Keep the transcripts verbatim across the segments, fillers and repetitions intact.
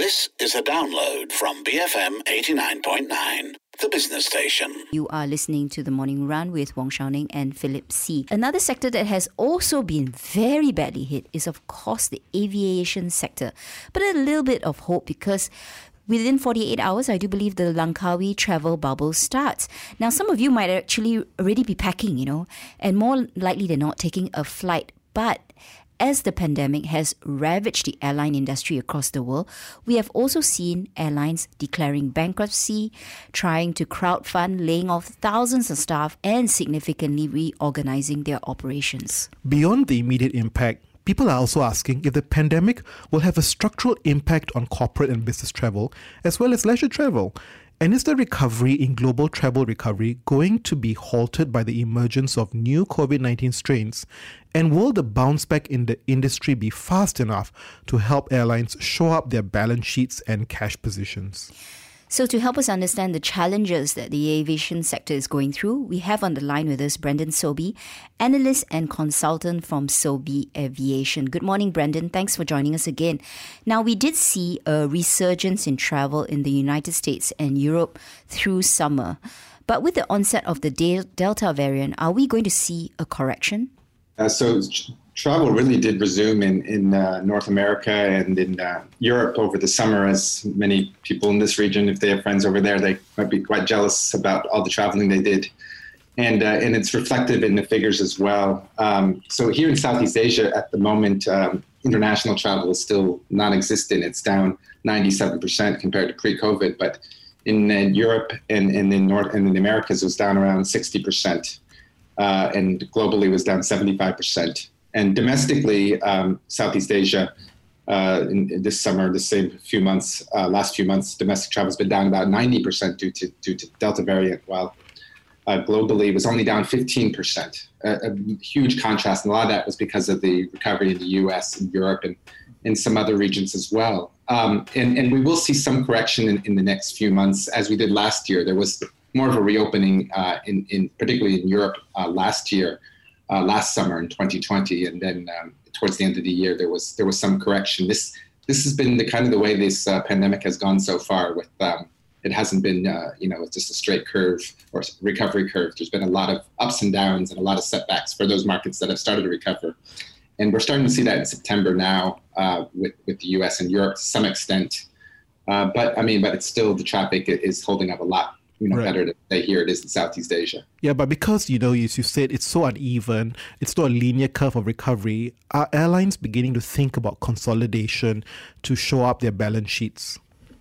This is a download from B F M eighty-nine point nine, the business station. You are listening to The Morning Run with Wong Shao-ning and Philip See. Another sector that has also been very badly hit is, of course, the aviation sector. But a little bit of hope because within forty-eight hours, I do believe the Langkawi travel bubble starts. Now, some of you might actually already be packing, you know, and more likely than not taking a flight. But as the pandemic has ravaged the airline industry across the world, we have also seen airlines declaring bankruptcy, trying to crowdfund, laying off thousands of staff, and significantly reorganizing their operations. Beyond the immediate impact, people are also asking if the pandemic will have a structural impact on corporate and business travel, as well as leisure travel. And is the recovery in global travel recovery going to be halted by the emergence of new covid nineteen strains? And will the bounce back in the industry be fast enough to help airlines shore up their balance sheets and cash positions? So to help us understand the challenges that the aviation sector is going through, we have on the line with us Brendan Sobey, analyst and consultant from Sobey Aviation. Good morning, Brendan. Thanks for joining us again. Now, we did see a resurgence in travel in the United States and Europe through summer. But with the onset of the Delta variant, are we going to see a correction? Uh, so travel really did resume in, in uh, North America and in uh, Europe over the summer, as many people in this region, if they have friends over there, they might be quite jealous about all the traveling they did. And uh, and it's reflective in the figures as well. Um, so here in Southeast Asia at the moment, um, international travel is still non-existent. It's down ninety-seven percent compared to pre-COVID. But in uh, Europe and, and in North and in the Americas, it was down around sixty percent. Uh, and globally was down seventy-five percent. And domestically, um, Southeast Asia, uh, in, in this summer, the same few months, uh, last few months, domestic travel has been down about ninety percent due to due to Delta variant, while uh, globally it was only down fifteen percent. A, a huge contrast, and a lot of that was because of the recovery in the U S and Europe and in some other regions as well. Um, and, and we will see some correction in, in the next few months, as we did last year. There was more of a reopening, uh, in, in particularly in Europe uh, last year, uh, last summer in twenty twenty, and then um, towards the end of the year there was there was some correction. This this has been the kind of the way this uh, pandemic has gone so far. With um, it hasn't been uh, you know just a straight curve or recovery curve. There's been a lot of ups and downs and a lot of setbacks for those markets that have started to recover, and we're starting to see that in September now uh, with with the U S and Europe to some extent. Uh, but I mean, but it's still the traffic is holding up a lot. You know, right. Better to say here it is in Southeast Asia. Yeah, but because, you know, as you said, it's so uneven, it's not a linear curve of recovery, are airlines beginning to think about consolidation to shore up their balance sheets?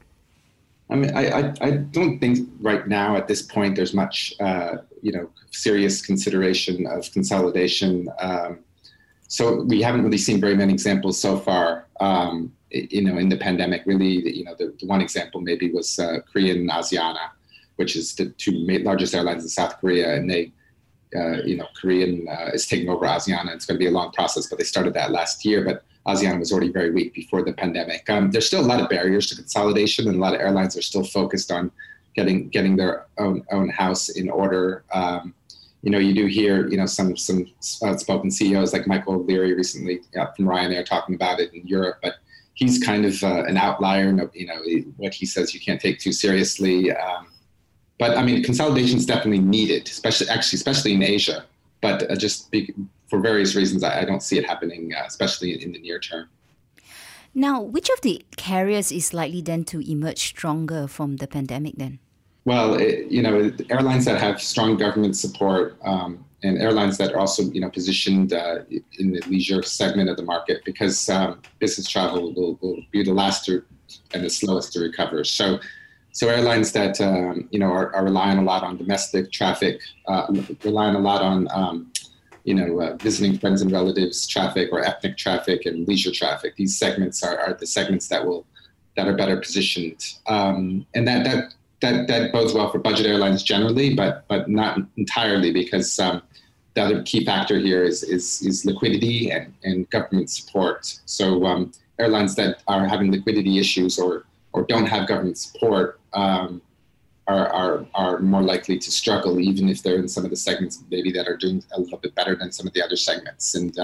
I mean, I, I, I don't think right now at this point there's much, uh, you know, serious consideration of consolidation. Um, so we haven't really seen very many examples so far, um, you know, in the pandemic. Really, you know, the, the one example maybe was uh, Korean and Asiana, which is the two largest airlines in South Korea, and they, uh, you know, Korean uh, is taking over Asiana. It's going to be a long process, but they started that last year. But Asiana was already very weak before the pandemic. Um, there's still a lot of barriers to consolidation, and a lot of airlines are still focused on getting getting their own own house in order. Um, you know, you do hear, you know, some some outspoken C E Os like Michael O'Leary recently uh, from Ryanair talking about it in Europe, but he's kind of uh, an outlier. You know, what he says you can't take too seriously. Um, But I mean, consolidation is definitely needed, especially actually, especially in Asia. But uh, just be, for various reasons, I, I don't see it happening, uh, especially in, in the near term. Now, which of the carriers is likely then to emerge stronger from the pandemic then? Well, it, you know, airlines that have strong government support um, and airlines that are also, you know, positioned uh, in the leisure segment of the market, because um, business travel will, will be the last to, and the slowest to recover. So. So airlines that, um, you know, are, are relying a lot on domestic traffic, uh, relying a lot on, um, you know, uh, visiting friends and relatives traffic or ethnic traffic and leisure traffic. These segments are, are the segments that will, that are better positioned. Um, and that, that, that, that bodes well for budget airlines generally, but, but not entirely, because um, the other key factor here is, is, is liquidity and, and government support. So um, airlines that are having liquidity issues or, or don't have government support um, are, are are more likely to struggle, even if they're in some of the segments maybe that are doing a little bit better than some of the other segments. And uh,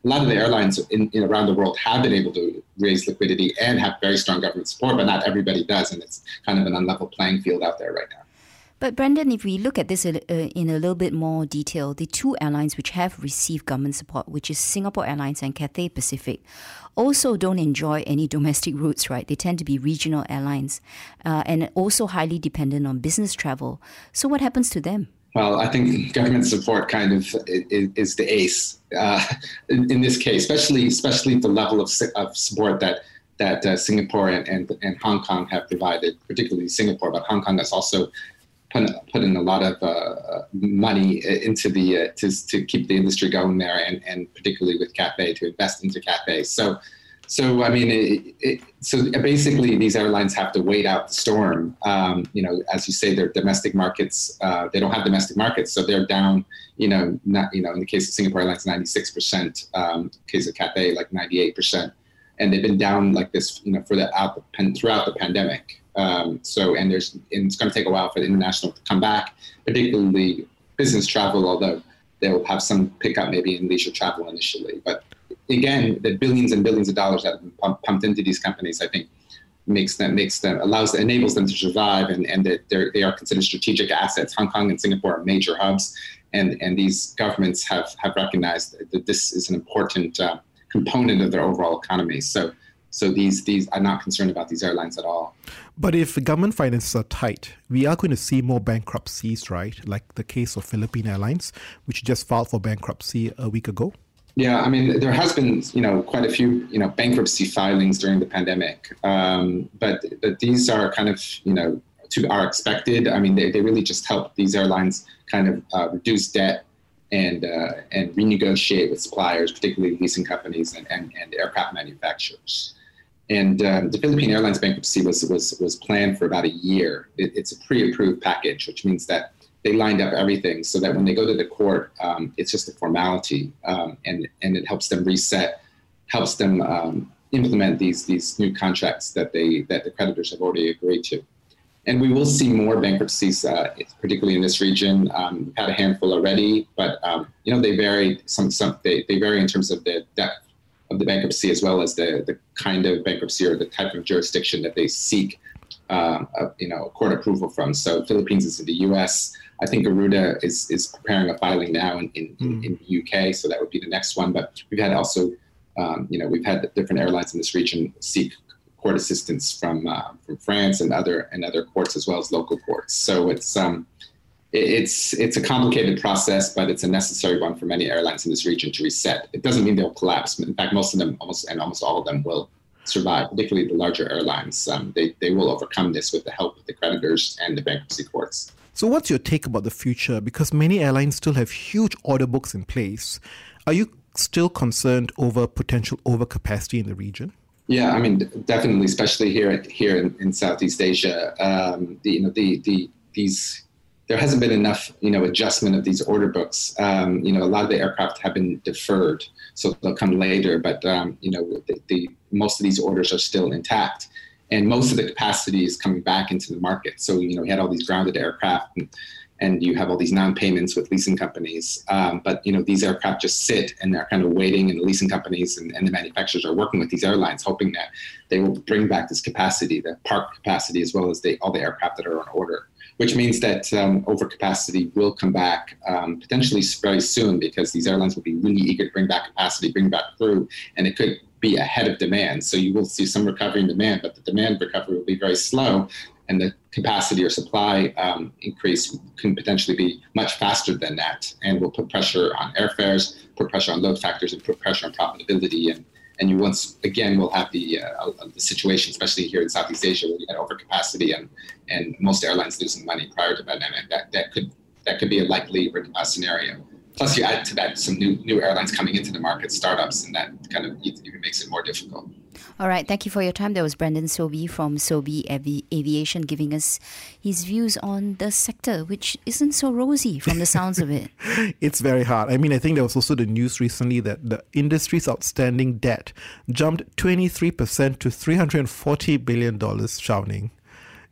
a lot of the airlines in, in around the world have been able to raise liquidity and have very strong government support, but not everybody does, and it's kind of an unlevel playing field out there right now. But Brendan, if we look at this uh, in a little bit more detail, the two airlines which have received government support, which is Singapore Airlines and Cathay Pacific, also don't enjoy any domestic routes, right? They tend to be regional airlines uh, and also highly dependent on business travel. So what happens to them? Well, I think government support kind of is, is the ace uh, in, in this case, especially especially the level of, of support that that uh, Singapore and, and, and Hong Kong have provided, particularly Singapore, but Hong Kong has also put, put in a lot of uh, money into the uh, to, to keep the industry going there, and, and particularly with Cathay, to invest into Cathay. So, so I mean, it, it, so basically these airlines have to wait out the storm. Um, you know, as you say, their domestic markets, uh, they don't have domestic markets, so they're down. You know, not you know, in the case of Singapore Airlines, ninety-six percent. Um, in the case of Cathay, like ninety-eight percent. And they've been down like this, you know, for the out the throughout the pandemic. Um, so, and there's, and it's going to take a while for the international to come back, particularly business travel, although they'll have some pickup maybe in leisure travel initially. But again, the billions and billions of dollars that have been pumped, pumped into these companies, I think, makes them, makes them, allows, enables them to survive, and and they're, they are considered strategic assets. Hong Kong and Singapore are major hubs, and and these governments have have recognized that this is an important Uh, component of their overall economy. So so these these I'm not concerned about these airlines at all. But if government finances are tight, we are going to see more bankruptcies, right? Like the case of Philippine Airlines, which just filed for bankruptcy a week ago. Yeah, I mean, there has been, you know, quite a few, you know, bankruptcy filings during the pandemic. Um, but but these are kind of, you know, to are expected. I mean, they, they really just help these airlines kind of uh, reduce debt and uh, and renegotiate with suppliers, particularly leasing companies and, and, and aircraft manufacturers. And um, the Philippine Airlines bankruptcy was was was planned for about a year. It, it's a pre-approved package, which means that they lined up everything so that when they go to the court, um, it's just a formality, um, and and it helps them reset, helps them um, implement these these new contracts that they that the creditors have already agreed to. And we will see more bankruptcies, uh, particularly in this region. Um, we've had a handful already, but um, you know they vary. Some some they, they vary in terms of the depth of the bankruptcy, as well as the the kind of bankruptcy or the type of jurisdiction that they seek, um, a, you know, court approval from. So Philippines is in the U S. I think Garuda is is preparing a filing now in in, mm. in the U K, so that would be the next one. But we've had also, um, you know, we've had different airlines in this region seek court assistance from uh, from France and other and other courts, as well as local courts. So it's um it, it's it's a complicated process, but it's a necessary one for many airlines in this region to reset. It doesn't mean they'll collapse. In fact, most of them, almost and almost all of them, will survive. Particularly the larger airlines, um, they they will overcome this with the help of the creditors and the bankruptcy courts. So what's your take about the future? Because many airlines still have huge order books in place. Are you still concerned over potential overcapacity in the region? Yeah, I mean, definitely, especially here here in, in Southeast Asia. Um, the, you know, the the these there hasn't been enough, you know, adjustment of these order books. Um, you know, a lot of the aircraft have been deferred, so they'll come later. But um, you know, the, the most of these orders are still intact, and most of the capacity is coming back into the market. So you know, we had all these grounded aircraft, and, and you have all these non-payments with leasing companies. Um, but, you know, these aircraft just sit and they're kind of waiting, and the leasing companies and, and the manufacturers are working with these airlines, hoping that they will bring back this capacity, the park capacity, as well as the, all the aircraft that are on order, which means that um, overcapacity will come back um, potentially very soon, because these airlines will be really eager to bring back capacity, bring back crew, and it could be ahead of demand. So you will see some recovery in demand, but the demand recovery will be very slow, and the capacity or supply um, increase can potentially be much faster than that, and will put pressure on airfares, put pressure on load factors, and put pressure on profitability. And and you once again will have the uh, the situation, especially here in Southeast Asia, where you had overcapacity and and most airlines losing money prior to the pandemic. That that could that could be a likely uh, scenario. Plus, you add to that some new new airlines coming into the market, startups, and that kind of even makes it more difficult. All right, thank you for your time. That was Brendan Sobey from Sobey Avi- Aviation giving us his views on the sector, which isn't so rosy from the sounds of it. It's very hard. I mean, I think there was also the news recently that the industry's outstanding debt jumped twenty-three percent to three hundred forty billion dollars, Shao Ning.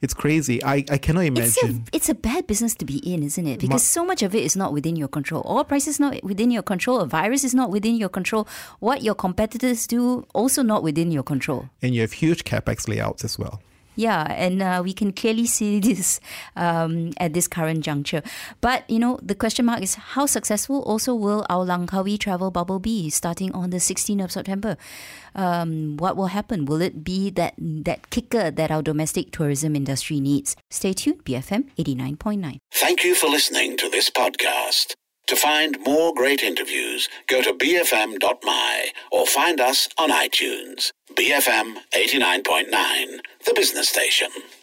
It's crazy. I, I cannot It's a, imagine. it's a bad business to be in, isn't it? Because so much of it is not within your control. Oil price is not within your control. A virus is not within your control. What your competitors do, also not within your control. And you have huge capex layouts as well. Yeah, and uh, we can clearly see this um, at this current juncture. But, you know, the question mark is how successful also will our Langkawi travel bubble be starting on the sixteenth of September? Um, what will happen? Will it be that that kicker that our domestic tourism industry needs? Stay tuned, B F M eighty-nine point nine. Thank you for listening to this podcast. To find more great interviews, go to b f m dot m y or find us on iTunes. B F M eighty-nine point nine, the business station.